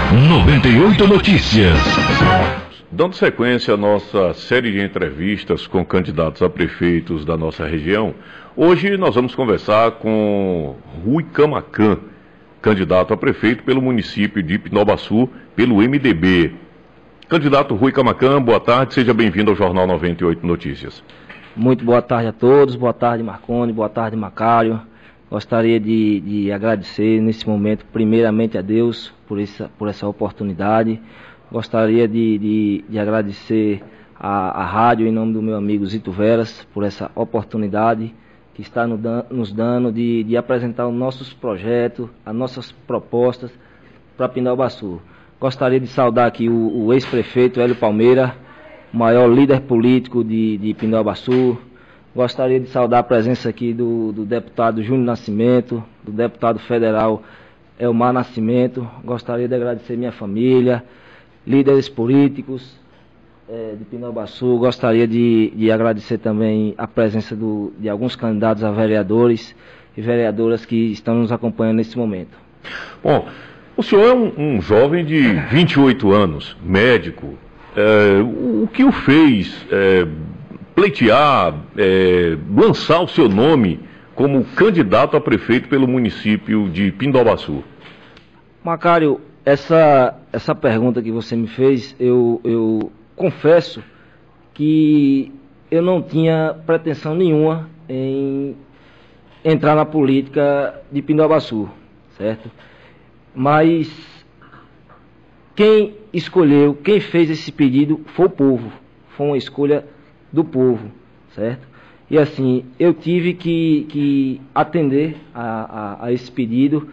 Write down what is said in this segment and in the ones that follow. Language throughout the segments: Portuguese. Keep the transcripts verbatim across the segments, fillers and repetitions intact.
noventa e oito Notícias. Dando sequência à nossa série de entrevistas com candidatos a prefeitos da nossa região, hoje nós vamos conversar com Rui Camacan, candidato a prefeito pelo município de Pindobaçu, pelo M D B. Candidato Rui Camacan, boa tarde, seja bem-vindo ao Jornal noventa e oito Notícias. Muito boa tarde a todos, boa tarde Marconi, boa tarde Macário. Gostaria de, de agradecer nesse momento, primeiramente a Deus por essa, por essa oportunidade. Gostaria de, de, de agradecer a, a rádio em nome do meu amigo Zito Veras por essa oportunidade que está no, nos dando de, de apresentar os nossos projetos, as nossas propostas para Pindobaçu. Gostaria de saudar aqui o, o ex-prefeito Hélio Palmeira, o maior líder político de, de Pindobaçu. Gostaria de saudar a presença aqui do, do deputado Júnior Nascimento, do deputado federal Elmar Nascimento. Gostaria de agradecer minha família, líderes políticos é, de Pindobaçu. Gostaria de, de agradecer também a presença do, de alguns candidatos a vereadores e vereadoras que estão nos acompanhando nesse momento. Bom, o senhor é um, um jovem de vinte e oito anos, médico. É, o que o fez é, pleitear, é, lançar o seu nome como candidato a prefeito pelo município de Pindobaçu? Macário, essa, essa pergunta que você me fez, eu, eu confesso que eu não tinha pretensão nenhuma em entrar na política de Pindobaçu, certo? Mas quem escolheu, quem fez esse pedido foi o povo, foi uma escolha do povo, certo? E assim, eu tive que, que atender a, a, a esse pedido,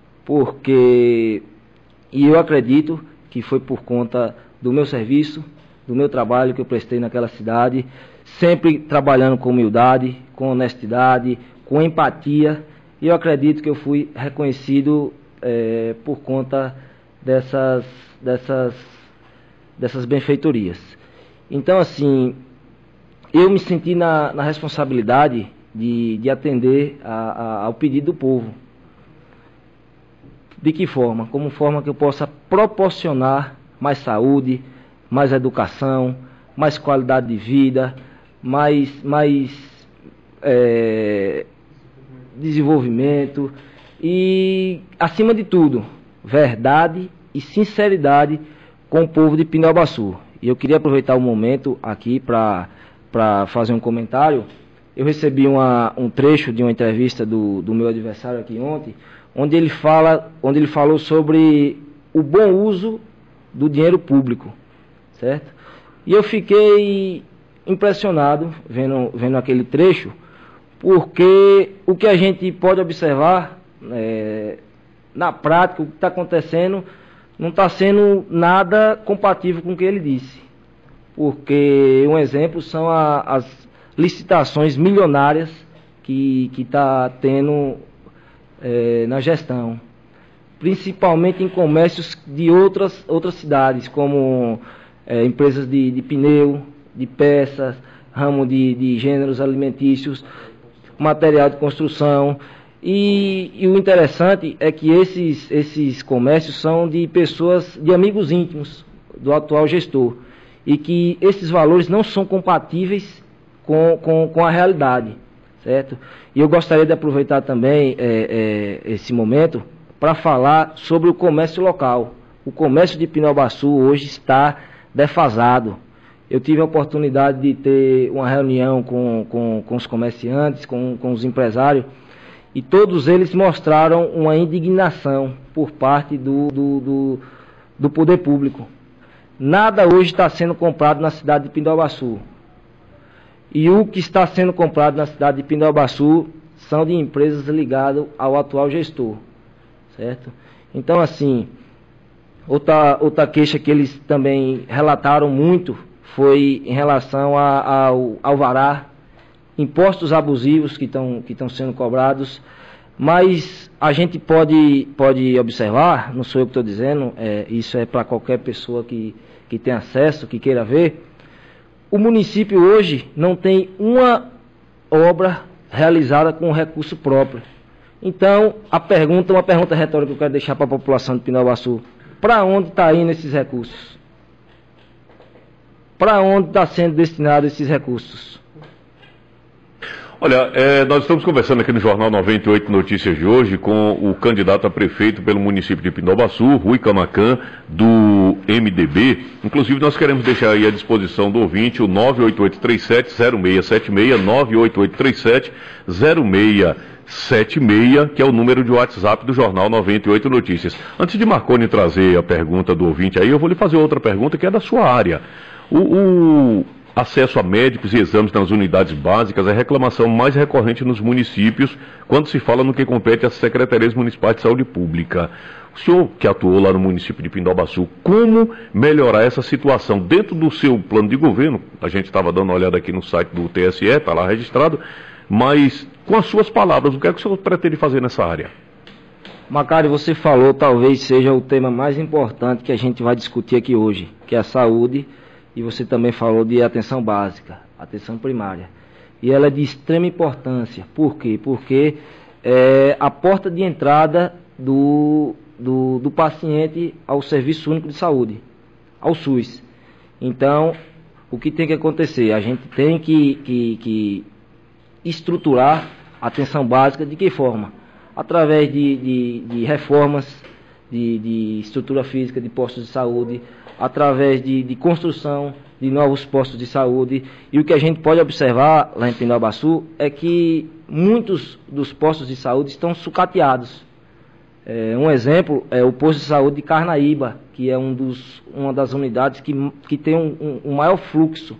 porque, e eu acredito que foi por conta do meu serviço, do meu trabalho que eu prestei naquela cidade, sempre trabalhando com humildade, com honestidade, com empatia, e eu acredito que eu fui reconhecido é, por conta dessas, dessas, dessas benfeitorias. Então, assim, eu me senti na, na responsabilidade de, de atender a, a, ao pedido do povo. De que forma? Como forma que eu possa proporcionar mais saúde, mais educação, mais qualidade de vida, mais, mais é, desenvolvimento e, acima de tudo, verdade e sinceridade com o povo de Pindobaçu. E eu queria aproveitar o momento aqui para para fazer um comentário. Eu recebi uma, um trecho de uma entrevista do, do meu adversário aqui ontem, onde ele, fala, onde ele falou sobre o bom uso do dinheiro público, certo? E eu fiquei impressionado vendo, vendo aquele trecho, porque o que a gente pode observar é, na prática, o que está acontecendo, não está sendo nada compatível com o que ele disse. Porque um exemplo são a, as licitações milionárias que está tendo é, na gestão, principalmente em comércios de outras, outras cidades, como é, empresas de, de pneu, de peças, ramo de, de gêneros alimentícios, material de construção. E, e o interessante é que esses, esses comércios são de pessoas, de amigos íntimos do atual gestor, e que esses valores não são compatíveis com, com, com a realidade, certo? E eu gostaria de aproveitar também é, é, esse momento para falar sobre o comércio local. O comércio de Pindobaçu hoje está defasado. Eu tive a oportunidade de ter uma reunião com, com, com os comerciantes, com, com os empresários, e todos eles mostraram uma indignação por parte do, do, do, do poder público. Nada hoje está sendo comprado na cidade de Pindobaçu. E o que está sendo comprado na cidade de Pindobaçu são de empresas ligadas ao atual gestor, certo? Então, assim, outra, outra queixa que eles também relataram muito foi em relação a, ao alvará, impostos abusivos que estão que estão sendo cobrados. Mas a gente pode, pode observar, não sou eu que estou dizendo, é, isso é para qualquer pessoa que, que tem acesso, que queira ver. O município hoje não tem uma obra realizada com recurso próprio. Então, a pergunta, uma pergunta retórica que eu quero deixar para a população de Pindobaçu: para onde está indo esses recursos? Para onde está sendo destinado esses recursos? Olha, é, nós estamos conversando aqui no Jornal noventa e oito Notícias de hoje com o candidato a prefeito pelo município de Pindobaçu, Rui Camacan, do M D B. Inclusive, nós queremos deixar aí à disposição do ouvinte o nove oito oito três sete zero seis sete seis, nove oito oito três sete zero seis sete seis, que é o número de WhatsApp do Jornal noventa e oito Notícias. Antes de Marconi trazer a pergunta do ouvinte aí, eu vou lhe fazer outra pergunta que é da sua área. O... o... acesso a médicos e exames nas unidades básicas é a reclamação mais recorrente nos municípios quando se fala no que compete às secretarias municipais de saúde pública. O senhor que atuou lá no município de Pindobaçu, como melhorar essa situação dentro do seu plano de governo? A gente estava dando uma olhada aqui no site do T S E, está lá registrado, mas com as suas palavras, o que é que o senhor pretende fazer nessa área? Macário, você falou, talvez seja o tema mais importante que a gente vai discutir aqui hoje, que é a saúde. E você também falou de atenção básica, atenção primária. E ela é de extrema importância. Por quê? Porque é a porta de entrada do, do, do paciente ao Serviço Único de Saúde, ao SUS. Então, o que tem que acontecer? A gente tem que, que, que estruturar a atenção básica de que forma? Através de, de, de reformas de, de estrutura física de postos de saúde, através de, de construção de novos postos de saúde. E o que a gente pode observar lá em Pindobaçu é que muitos dos postos de saúde estão sucateados. É, um exemplo é o posto de saúde de Carnaíba, que é um dos, uma das unidades que, que tem um, um, um maior fluxo.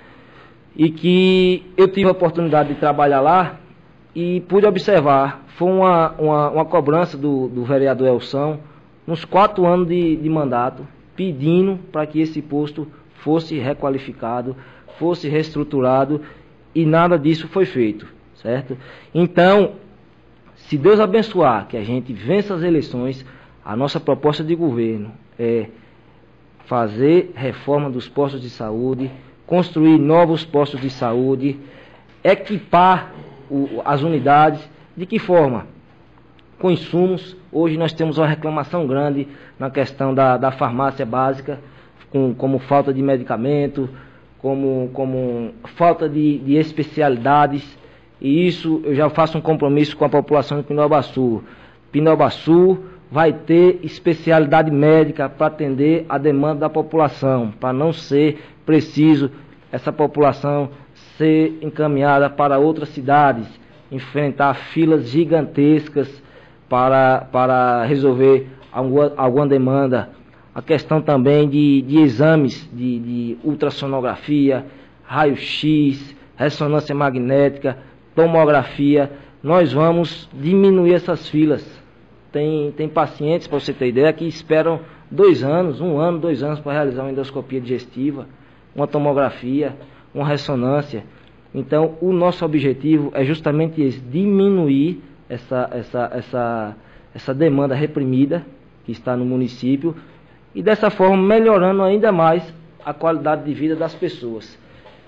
E que eu tive a oportunidade de trabalhar lá e pude observar. Foi uma, uma, uma cobrança do, do vereador Elson, nos quatro anos de, de mandato, pedindo para que esse posto fosse requalificado, fosse reestruturado, e nada disso foi feito, certo? Então, se Deus abençoar que a gente vença as eleições, a nossa proposta de governo é fazer reforma dos postos de saúde, construir novos postos de saúde, equipar o, as unidades. De que forma? Com insumos. Hoje nós temos uma reclamação grande na questão da, da farmácia básica, com, como falta de medicamento, como, como falta de, de especialidades, e isso eu já faço um compromisso com a população de Pindobaçu. Pindobaçu vai ter especialidade médica para atender a demanda da população, para não ser preciso essa população ser encaminhada para outras cidades, enfrentar filas gigantescas para, para resolver alguma, alguma demanda. A questão também de, de exames de, de ultrassonografia, raio-x, ressonância magnética, tomografia. Nós vamos diminuir essas filas. Tem, tem pacientes, para você ter ideia, que esperam dois anos, um ano, dois anos para realizar uma endoscopia digestiva, uma tomografia, uma ressonância. Então, o nosso objetivo é justamente esse, diminuir essa, essa, essa, essa demanda reprimida que está no município e, dessa forma, melhorando ainda mais a qualidade de vida das pessoas.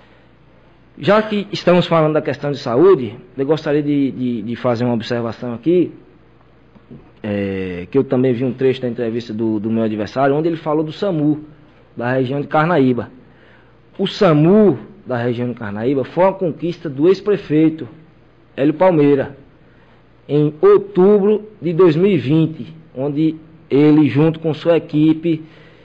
Já que estamos falando da questão de saúde, eu gostaria de, de, de fazer uma observação aqui, é, que eu também vi um trecho da entrevista do, do meu adversário, onde ele falou do SAMU, da região de Carnaíba. O SAMU da região de Carnaíba foi uma conquista do ex-prefeito Hélio Palmeira, em outubro de dois mil e vinte, onde ele, junto com sua equipe,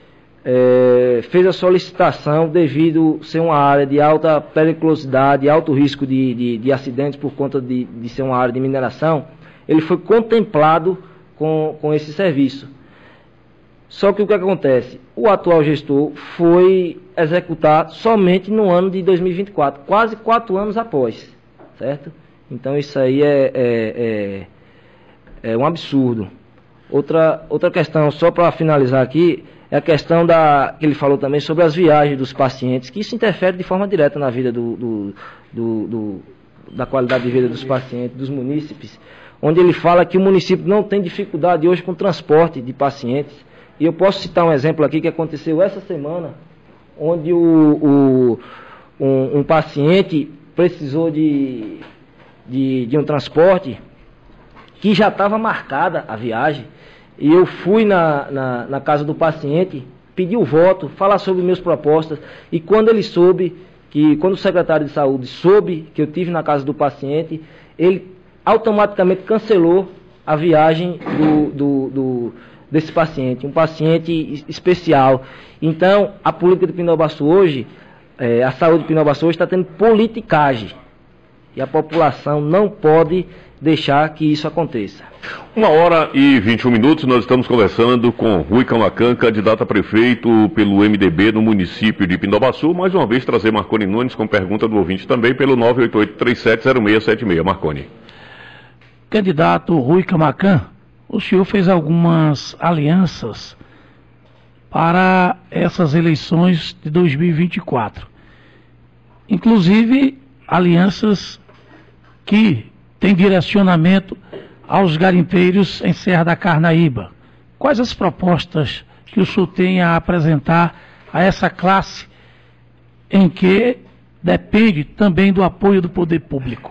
é, fez a solicitação devido ser uma área de alta periculosidade, alto risco de, de, de acidentes por conta de, de ser uma área de mineração. Ele foi contemplado com, com esse serviço. Só que o que acontece? O atual gestor foi executar somente no ano de dois mil e vinte e quatro, quase quatro anos após, certo? Então isso aí é, é, é, é um absurdo. Outra, outra questão, só para finalizar aqui, é a questão da, que ele falou também sobre as viagens dos pacientes, que isso interfere de forma direta na vida do, do, do, do, da qualidade de vida dos pacientes, dos munícipes, onde ele fala que o município não tem dificuldade hoje com o transporte de pacientes. E eu posso citar um exemplo aqui que aconteceu essa semana, onde o, o, um, um paciente precisou de, de, de um transporte que já estava marcada a viagem, e eu fui na, na, na casa do paciente, pedi o voto, falar sobre minhas propostas, e quando ele soube, que quando o secretário de saúde soube que eu tive na casa do paciente, ele automaticamente cancelou a viagem do, do, do, desse paciente, um paciente especial. Então, a política de Pindobaçu hoje, é, a saúde de Pindobaçu hoje está tendo politicagem, e a população não pode deixar que isso aconteça. Uma hora e vinte e um minutos, nós estamos conversando com Rui Camacan, candidato a prefeito pelo M D B no município de Pindobaçu. Mais uma vez trazer Marconi Nunes com pergunta do ouvinte também pelo nove oito oito, três sete zero seis sete seis. Marconi. Candidato Rui Camacan, o senhor fez algumas alianças para essas eleições de dois mil e vinte e quatro. Inclusive, alianças que têm direcionamento aos garimpeiros em Serra da Carnaíba. Quais as propostas que o senhor tem a apresentar a essa classe em que depende também do apoio do poder público?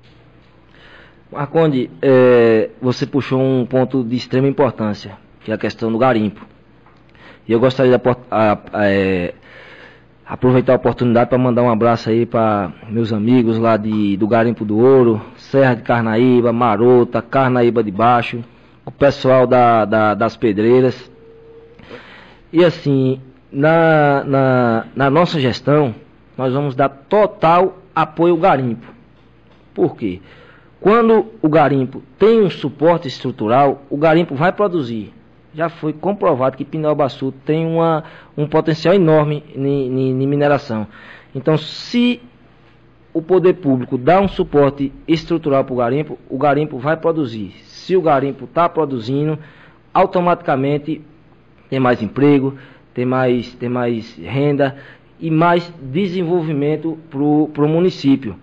Marconde, é, você puxou um ponto de extrema importância, que é a questão do garimpo. E eu gostaria de a, a, a, é, aproveitar a oportunidade para mandar um abraço aí para meus amigos lá de, do Garimpo do Ouro, Serra de Carnaíba, Marota, Carnaíba de Baixo, o pessoal da, da, das Pedreiras. E assim, na, na, na nossa gestão, nós vamos dar total apoio ao garimpo. Por quê? Quando o garimpo tem um suporte estrutural, o garimpo vai produzir. Já foi comprovado que Pindobaçu tem uma, um potencial enorme em mineração. Então, se o poder público dá um suporte estrutural para o garimpo, o garimpo vai produzir. Se o garimpo está produzindo, automaticamente tem mais emprego, tem mais, tem mais renda e mais desenvolvimento para o município.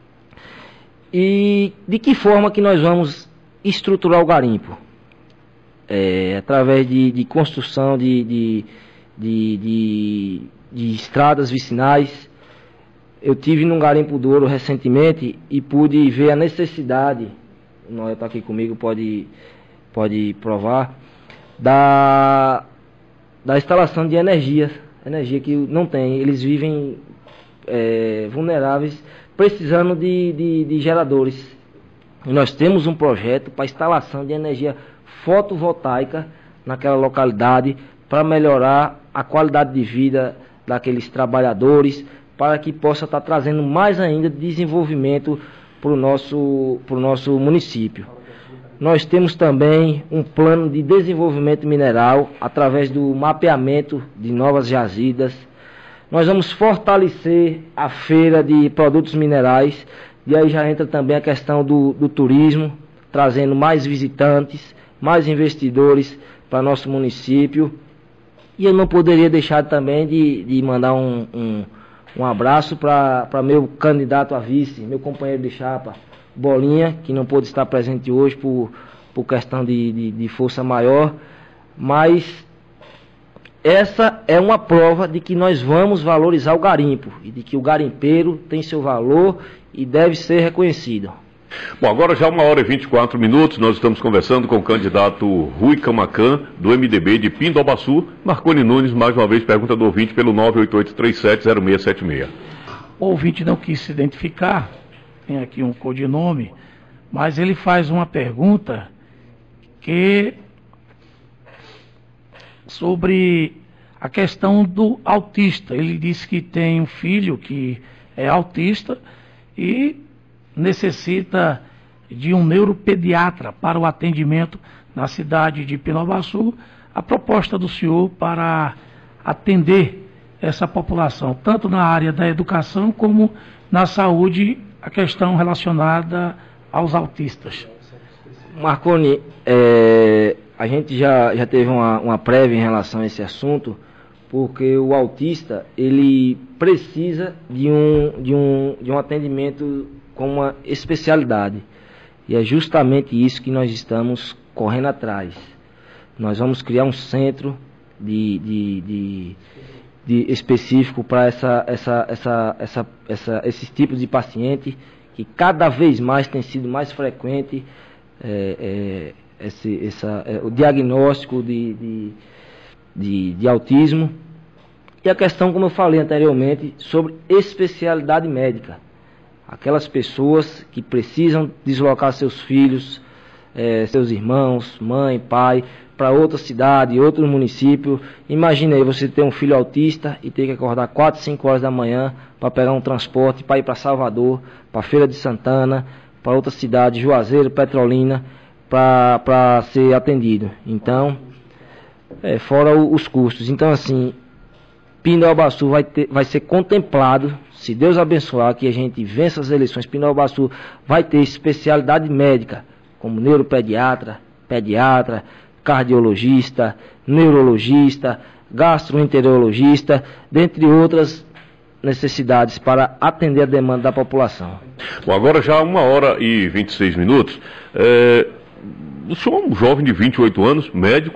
E de que forma que nós vamos estruturar o garimpo? É, através de, de construção de, de, de, de, de estradas vicinais. Eu tive num garimpo do Ouro recentemente e pude ver a necessidade, o Noel está aqui comigo, pode, pode provar, da, da instalação de energia, energia que não tem. Eles vivem é, vulneráveis, precisando de, de, de geradores. E nós temos um projeto para instalação de energia fotovoltaica naquela localidade para melhorar a qualidade de vida daqueles trabalhadores, para que possa estar trazendo mais ainda desenvolvimento para o nosso, para o nosso município. Nós temos também um plano de desenvolvimento mineral através do mapeamento de novas jazidas. Nós vamos fortalecer a feira de produtos minerais, e aí já entra também a questão do, do turismo, trazendo mais visitantes, mais investidores para nosso município. E eu não poderia deixar também de, de mandar um, um, um abraço para meu candidato a vice, meu companheiro de chapa, Bolinha, que não pôde estar presente hoje por, por questão de, de, de força maior, mas essa é uma prova de que nós vamos valorizar o garimpo e de que o garimpeiro tem seu valor e deve ser reconhecido. Bom, agora já uma hora e vinte e quatro minutos, nós estamos conversando com o candidato Rui Camacan, do M D B de Pindobaçu. Marconi Nunes, mais uma vez, pergunta do ouvinte pelo nove oito oito, três sete zero seis sete seis. O ouvinte não quis se identificar, tem aqui um codinome, mas ele faz uma pergunta que sobre a questão do autista. Ele disse que tem um filho que é autista e necessita de um neuropediatra para o atendimento na cidade de Pindobaçu. A proposta do senhor para atender essa população, tanto na área da educação como na saúde, a questão relacionada aos autistas. Marconi, é, a gente já, já teve uma, uma prévia em relação a esse assunto, porque o autista, ele precisa de um, de um, de um atendimento com uma especialidade. E é justamente isso que nós estamos correndo atrás. Nós vamos criar um centro de, de, de, de específico para essa, essa, essa, essa, essa, esses tipos de paciente, que cada vez mais tem sido mais frequente é, é, esse essa, é, o diagnóstico de, de, de, de autismo. E a questão, como eu falei anteriormente, sobre especialidade médica. Aquelas pessoas que precisam deslocar seus filhos, é, seus irmãos, mãe, pai, para outra cidade, outro município. Imagina aí você ter um filho autista e ter que acordar quatro, cinco horas da manhã para pegar um transporte, para ir para Salvador, para Feira de Santana, para outra cidade, Juazeiro, Petrolina, para ser atendido. Então, é, fora o, os custos. Então, assim, Pindobaçu vai, ter, vai ser contemplado, se Deus abençoar, que a gente vença as eleições. Pindobaçu vai ter especialidade médica, como neuropediatra, pediatra, cardiologista, neurologista, gastroenterologista, dentre outras necessidades para atender a demanda da população. Bom, agora já uma hora e vinte e seis minutos. É, o senhor é um jovem de vinte e oito anos, médico,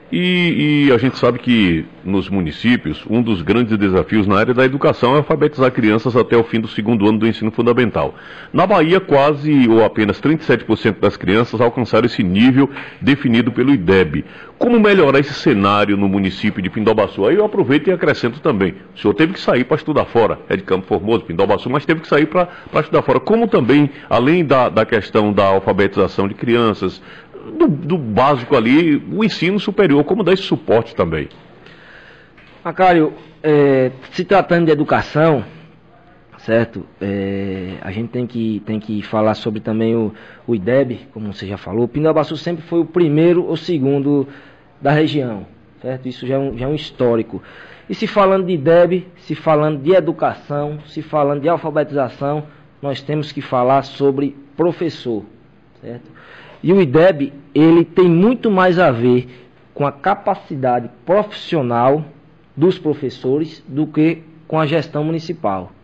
e, e a gente sabe que nos municípios um dos grandes desafios na área da educação é alfabetizar crianças até o fim do segundo ano do ensino fundamental. Na Bahia, quase ou apenas trinta e sete por cento das crianças alcançaram esse nível definido pelo I D E B. Como melhorar esse cenário no município de Pindobaçu? Aí eu aproveito e acrescento também. O senhor teve que sair para estudar fora, é de Campo Formoso, Pindobaçu, mas teve que sair para estudar fora. Como também, além da, da questão da alfabetização de crianças, do, do básico ali, o ensino superior, como dar esse suporte também? Macário, é, se tratando de educação, certo? É, a gente tem que, tem que falar sobre também o, o I D E B, como você já falou. Pindobaçu sempre foi o primeiro ou segundo da região, certo? Isso já é um, já é um histórico. E se falando de I D E B, se falando de educação, se falando de alfabetização, nós temos que falar sobre professor, certo? E o I D E B, ele tem muito mais a ver com a capacidade profissional dos professores do que com a gestão municipal.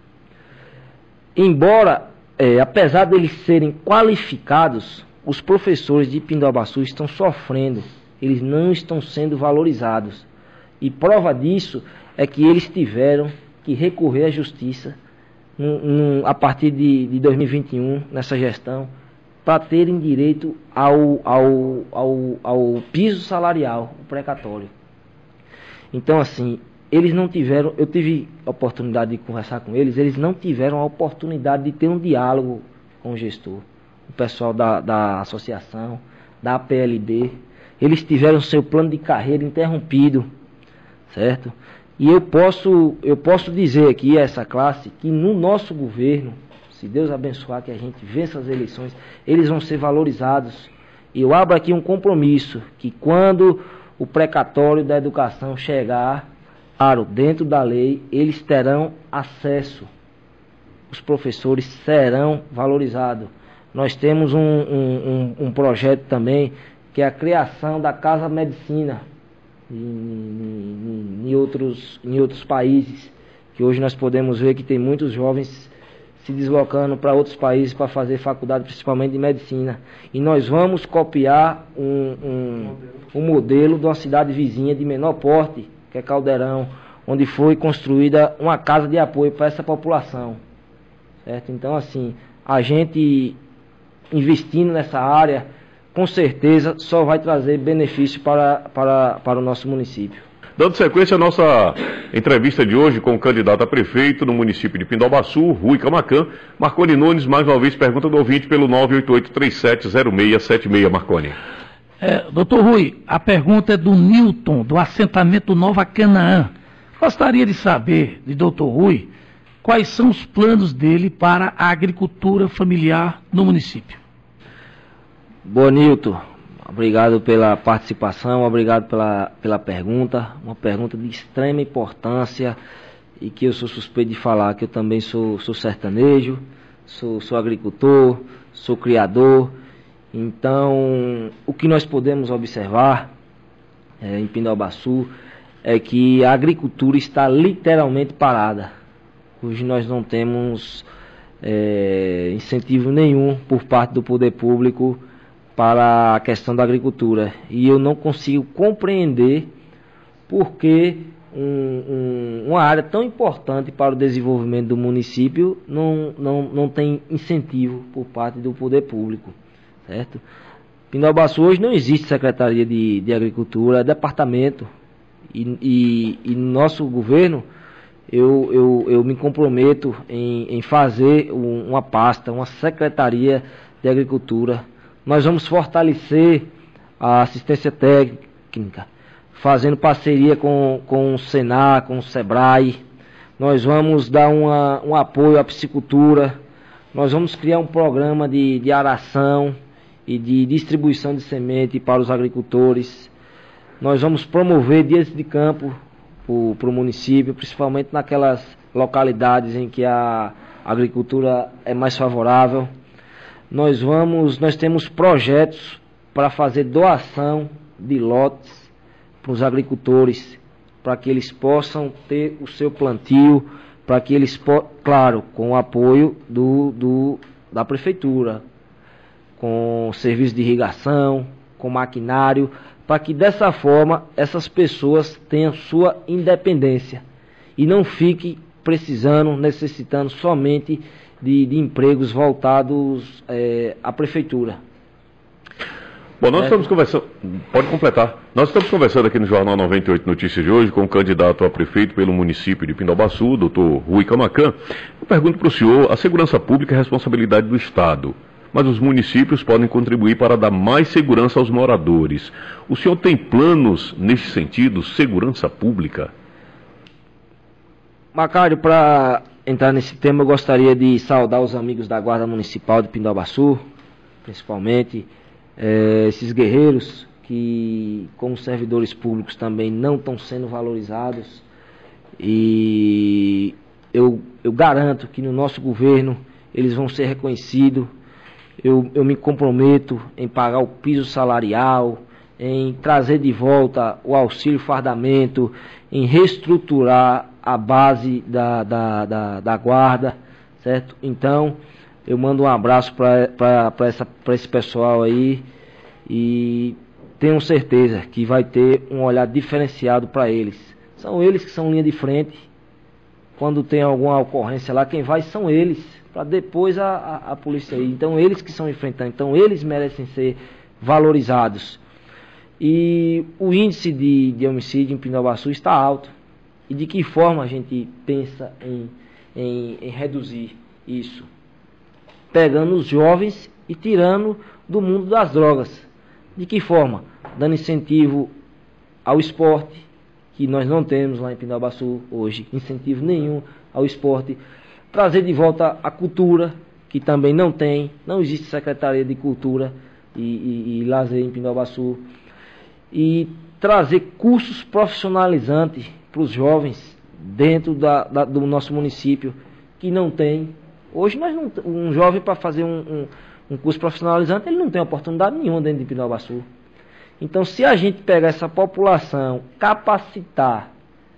Embora, é, apesar deles serem qualificados, os professores de Pindobaçu estão sofrendo, eles não estão sendo valorizados. E prova disso é que eles tiveram que recorrer à justiça num, num, a partir de, de dois mil e vinte e um, nessa gestão, para terem direito ao, ao, ao, ao piso salarial, o precatório. Então, assim, eles não tiveram, eu tive a oportunidade de conversar com eles, eles não tiveram a oportunidade de ter um diálogo com o gestor, o pessoal da, da associação, da A P L B, eles tiveram seu plano de carreira interrompido, certo? E eu posso, eu posso dizer aqui a essa classe que no nosso governo, se Deus abençoar que a gente vença as eleições, eles vão ser valorizados. E eu abro aqui um compromisso, que quando o precatório da educação chegar, claro, dentro da lei, eles terão acesso. Os professores serão valorizados. Nós temos um, um, um, um projeto também, que é a criação da Casa Medicina em, em, em, outros, em outros países, que hoje nós podemos ver que tem muitos jovens se deslocando para outros países para fazer faculdade, principalmente de medicina. E nós vamos copiar um, um, um modelo de uma cidade vizinha de menor porte, que é Caldeirão, onde foi construída uma casa de apoio para essa população, certo? Então, assim, a gente investindo nessa área, com certeza só vai trazer benefício para, para, para o nosso município. Dando sequência à nossa entrevista de hoje com o candidato a prefeito no município de Pindobaçu, Rui Camacan, Marconi Nunes, mais uma vez, pergunta do ouvinte pelo nove oito oito, três sete zero seis sete seis, Marconi. É, doutor Rui, a pergunta é do Newton, do assentamento Nova Canaã. Gostaria de saber, de doutor Rui, quais são os planos dele para a agricultura familiar no município. Boa, Newton. Obrigado pela participação, obrigado pela, pela pergunta, uma pergunta de extrema importância e que eu sou suspeito de falar, que eu também sou, sou sertanejo, sou, sou agricultor, sou criador. Então, o que nós podemos observar é, em Pindobaçu é que a agricultura está literalmente parada. Hoje nós não temos é, incentivo nenhum por parte do poder público para a questão da agricultura, e eu não consigo compreender por que um, um, uma área tão importante para o desenvolvimento do município não, não, não tem incentivo por parte do poder público, certo? Pindobaçu hoje não existe Secretaria de, de Agricultura, é departamento. E, e, e no nosso governo, eu, eu, eu me comprometo em, em fazer um, uma pasta, uma Secretaria de Agricultura. Nós vamos fortalecer a assistência técnica, fazendo parceria com, com o Senar, com o Sebrae. Nós vamos dar uma, um apoio à piscicultura. Nós vamos criar um programa de, de aração e de distribuição de semente para os agricultores. Nós vamos promover dias de campo para o município, principalmente naquelas localidades em que a agricultura é mais favorável. Nós vamos, nós temos projetos para fazer doação de lotes para os agricultores, para que eles possam ter o seu plantio, para que eles, claro, com o apoio do, do, da prefeitura, com serviço de irrigação, com maquinário, para que dessa forma essas pessoas tenham sua independência e não fiquem precisando, necessitando somente de, de empregos voltados é, à prefeitura. Bom, nós É. estamos conversando, pode completar, nós estamos conversando aqui no Jornal noventa e oito Notícias de hoje com o candidato a prefeito pelo município de Pindobaçu, doutor Rui Camacan. Eu pergunto para o senhor, a segurança pública é responsabilidade do Estado, mas os municípios podem contribuir para dar mais segurança aos moradores. O senhor tem planos nesse sentido, segurança pública? Macário, para entrar nesse tema, eu gostaria de saudar os amigos da Guarda Municipal de Pindobaçu, principalmente é, esses guerreiros que, como servidores públicos, também não estão sendo valorizados. E eu, eu garanto que no nosso governo eles vão ser reconhecidos. Eu, eu me comprometo em pagar o piso salarial, em trazer de volta o auxílio fardamento, em reestruturar a base da, da, da, da guarda, certo? Então, eu mando um abraço para esse pessoal aí e tenho certeza que vai ter um olhar diferenciado para eles. São eles que são linha de frente. Quando tem alguma ocorrência lá, quem vai são eles, para depois a, a, a polícia ir. Então, eles que são enfrentando, então eles merecem ser valorizados. E o índice de, de homicídio em Pindobaçu está alto. E de que forma a gente pensa em, em, em reduzir isso? Pegando os jovens e tirando do mundo das drogas. De que forma? Dando incentivo ao esporte, que nós não temos lá em Pindobaçu hoje, incentivo nenhum ao esporte. Trazer de volta a cultura, que também não tem, não existe Secretaria de Cultura e, e, e Lazer em Pindobaçu. E trazer cursos profissionalizantes para os jovens dentro da, da, do nosso município, que não tem. Hoje, nós não, um jovem para fazer um, um, um curso profissionalizante, ele não tem oportunidade nenhuma dentro de Pindobaçu. Então, se a gente pegar essa população, capacitar,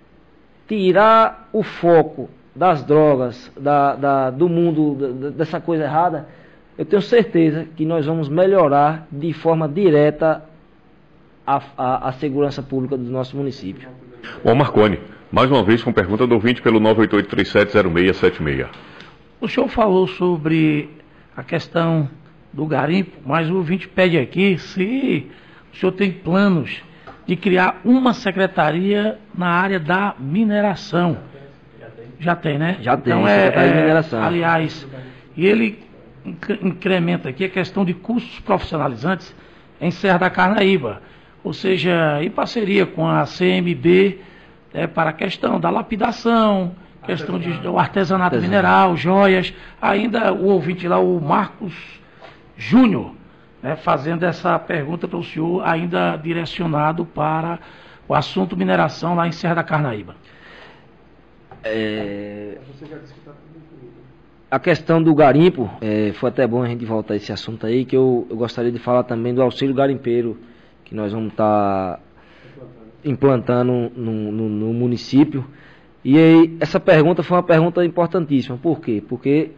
tirar o foco das drogas, da, da, do mundo, da, dessa coisa errada, eu tenho certeza que nós vamos melhorar de forma direta a, a, a segurança pública do nosso município. Bom, Marconi, mais uma vez com pergunta do ouvinte pelo nove oito oito, três sete zero seis sete seis. O senhor falou sobre a questão do garimpo, mas o ouvinte pede aqui se o senhor tem planos de criar uma secretaria na área da mineração. Já tem, né? Já tem, então, secretaria é, de mineração. Aliás, e ele incrementa aqui a questão de cursos profissionalizantes em Serra da Carnaíba, ou seja, em parceria com a C M B, é, para a questão da lapidação, questão de, do artesanato Artesanato. mineral, joias. Ainda o ouvinte lá, o Marcos Júnior, né, fazendo essa pergunta para o senhor, ainda direcionado para o assunto mineração lá em Serra da Carnaíba. É... A questão do garimpo, é, foi até bom a gente voltar a esse assunto aí, que eu, eu gostaria de falar também do auxílio garimpeiro, que nós vamos estar tá implantando no, no, no município. E aí, essa pergunta foi uma pergunta importantíssima. Por quê? Porque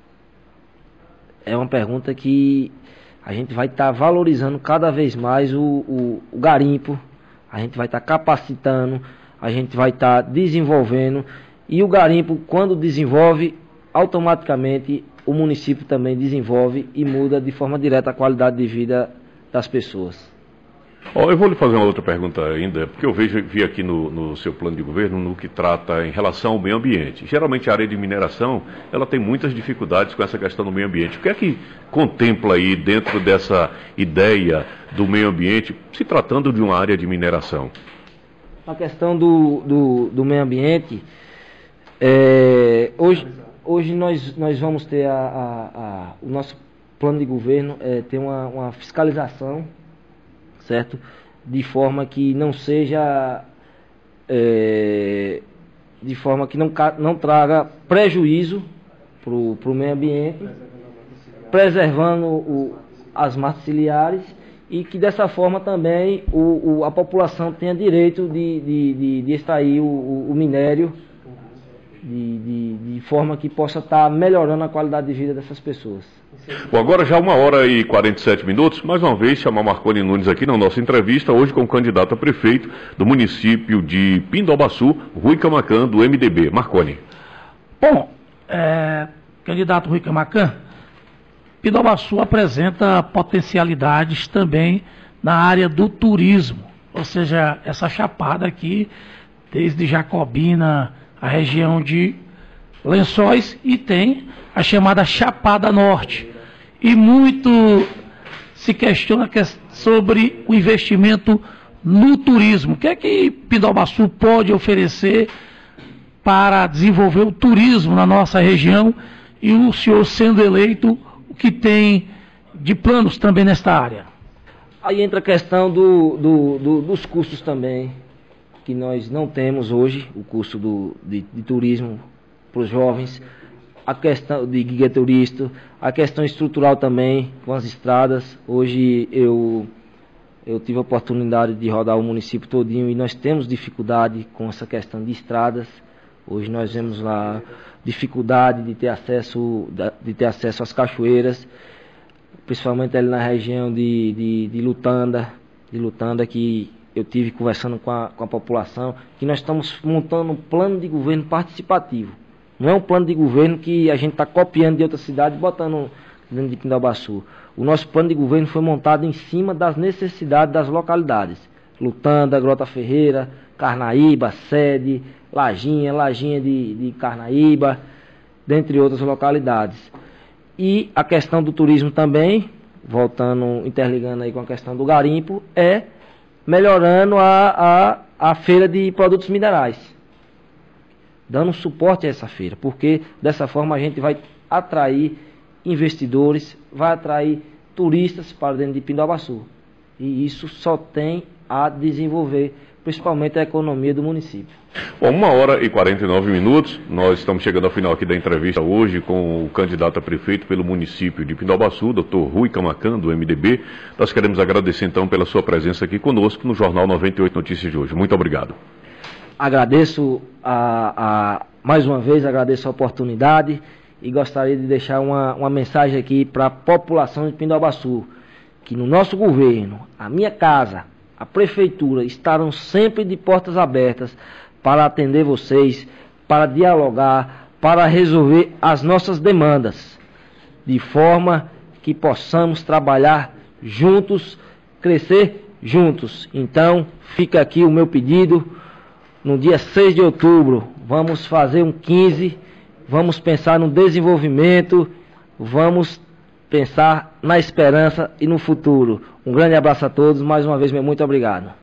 é uma pergunta que a gente vai estar tá valorizando cada vez mais o, o, o garimpo, a gente vai estar tá capacitando, a gente vai estar tá desenvolvendo, e o garimpo, quando desenvolve, automaticamente o município também desenvolve e muda de forma direta a qualidade de vida das pessoas. Oh, eu vou lhe fazer uma outra pergunta ainda, porque eu vejo, vi aqui no, no seu plano de governo, no que trata em relação ao meio ambiente. Geralmente a área de mineração, ela tem muitas dificuldades com essa questão do meio ambiente. O que é que contempla aí dentro dessa ideia do meio ambiente, se tratando de uma área de mineração? A questão do, do, do meio ambiente, é, hoje, hoje nós, nós vamos ter a, a, a, o nosso plano de governo, é, ter uma, uma fiscalização, certo? De forma que não seja, é, de forma que não, não traga prejuízo para o meio ambiente, preservando o, as matas ciliares, e que dessa forma também o, o, a população tenha direito de, de, de, de extrair o, o, o minério de, de, de forma que possa estar melhorando a qualidade de vida dessas pessoas. Bom, agora já uma hora e quarenta e sete minutos, mais uma vez chamar Marconi Nunes aqui na nossa entrevista, hoje com o candidato a prefeito do município de Pindobaçu, Rui Camacan, do M D B. Marconi. Bom, é, candidato Rui Camacan, Pindobaçu apresenta potencialidades também na área do turismo, ou seja, essa chapada aqui, desde Jacobina, a região de Lençóis, e tem a chamada Chapada Norte. E muito se questiona sobre o investimento no turismo. O que é que Pindobaçu pode oferecer para desenvolver o turismo na nossa região? E o senhor, sendo eleito, o que tem de planos também nesta área? Aí entra a questão do, do, do, dos custos também, que nós não temos hoje, o custo do, de, de turismo para os jovens, a questão de guia turista, a questão estrutural também com as estradas. Hoje eu, eu tive a oportunidade de rodar o município todinho e nós temos dificuldade com essa questão de estradas. Hoje nós vemos lá dificuldade de ter acesso, de ter acesso às cachoeiras, principalmente ali na região de, de, de Lutanda, de Lutanda, que eu tive conversando com a, com a população, que nós estamos montando um plano de governo participativo. Não é um plano de governo que a gente está copiando de outra cidade e botando dentro de Pindobaçu. O nosso plano de governo foi montado em cima das necessidades das localidades. Lutanda, Grota Ferreira, Carnaíba, Sede, Lajinha, Lajinha de, de Carnaíba, dentre outras localidades. E a questão do turismo também, voltando, interligando aí com a questão do garimpo, é melhorando a, a, a feira de produtos minerais, dando suporte a essa feira, porque dessa forma a gente vai atrair investidores, vai atrair turistas para dentro de Pindobaçu. E isso só tem a desenvolver, principalmente a economia do município. Bom, uma hora e quarenta e nove minutos, nós estamos chegando ao final aqui da entrevista hoje com o candidato a prefeito pelo município de Pindobaçu, doutor Rui Camacan, do M D B. Nós queremos agradecer então pela sua presença aqui conosco no Jornal noventa e oito Notícias de hoje. Muito obrigado. Agradeço a, a, mais uma vez, agradeço a oportunidade e gostaria de deixar uma, uma mensagem aqui para a população de Pindobaçu, que no nosso governo, a minha casa, a prefeitura estarão sempre de portas abertas para atender vocês, para dialogar, para resolver as nossas demandas, de forma que possamos trabalhar juntos, crescer juntos. Então, fica aqui o meu pedido. No dia seis de outubro, vamos fazer um quinze, vamos pensar no desenvolvimento, vamos pensar na esperança e no futuro. Um grande abraço a todos, mais uma vez, meu muito obrigado.